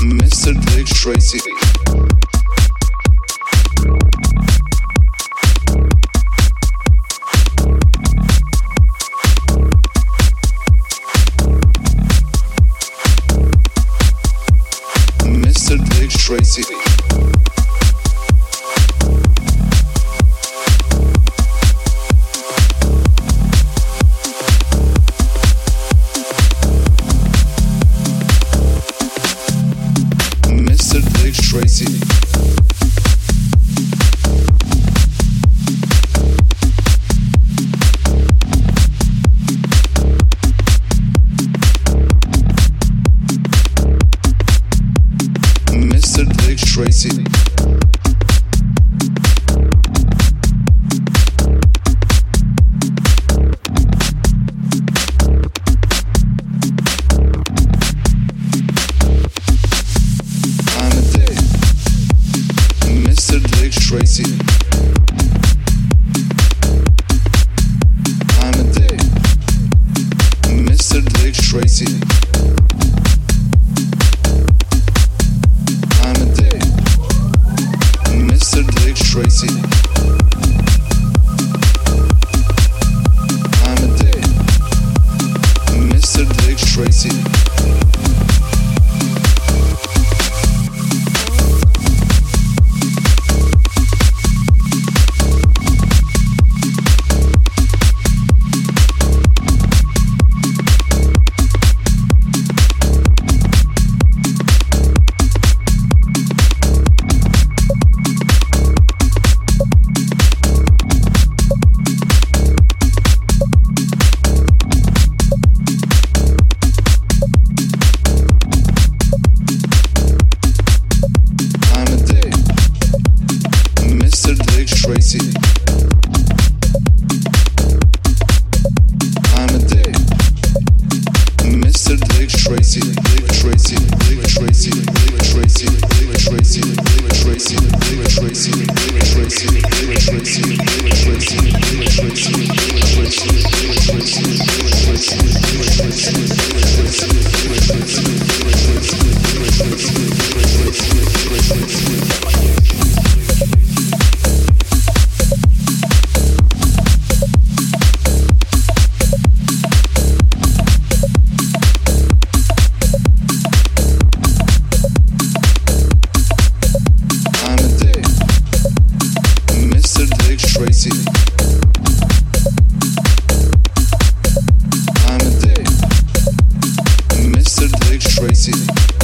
Mr. Dick Tracy. Mr. Dick Tracy. Mr. Dick Tracy. Mr. Dick Tracy. I'm a dick. Mr. Dick Tracy. I'm a dick. Mr. Dick Tracy. I'm a dick. Mr. Dick Tracy. I'm a dick. Mr. Dick Tracy. I'm a dick. Mr. Dick Tracy. I'm a dick. Mr. Dick Tracy. Dick Tracy. Dick Tracy. Dick Tracy. Dick Tracy. Dick Tracy. Dick Tracy. Dick Tracy. Dick Tracy. Dick Tracy. Dick Tracy. Dick Tracy. Dick I'm a dick. Mr. Dick Tracy. I'm a dick. Mr. Dick Tracy.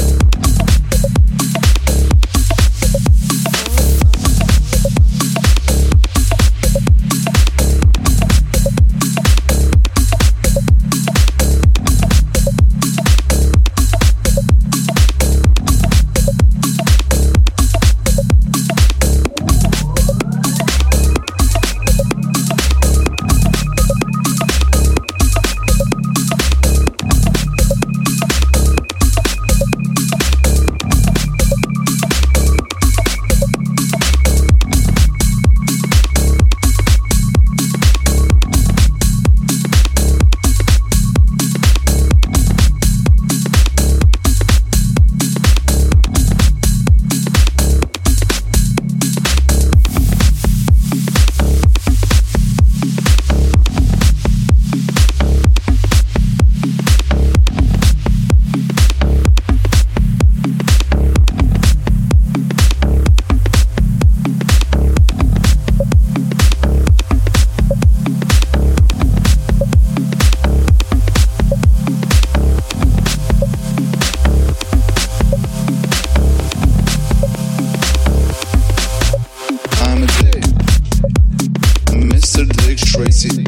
I'm a dick. Mr. Dick Tracy.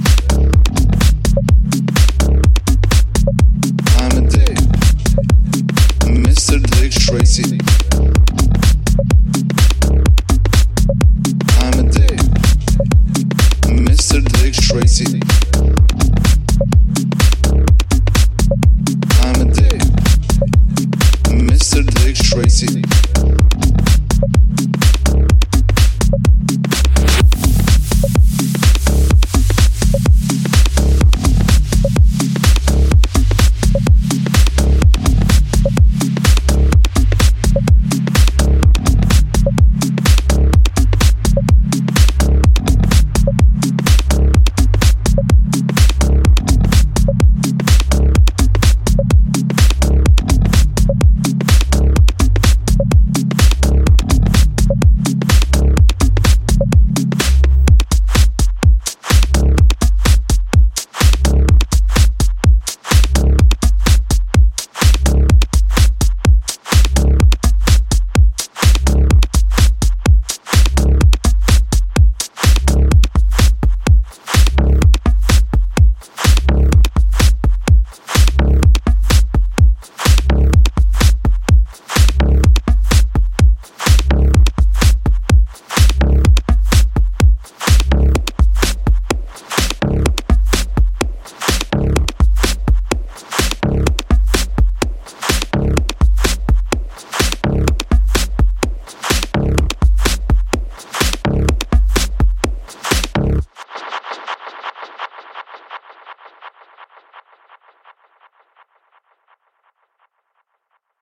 I'm a dick. Mr. Dick Tracy. I'm a dick. Mr. Dick Tracy. I'm a dick. Mr. Dick Tracy.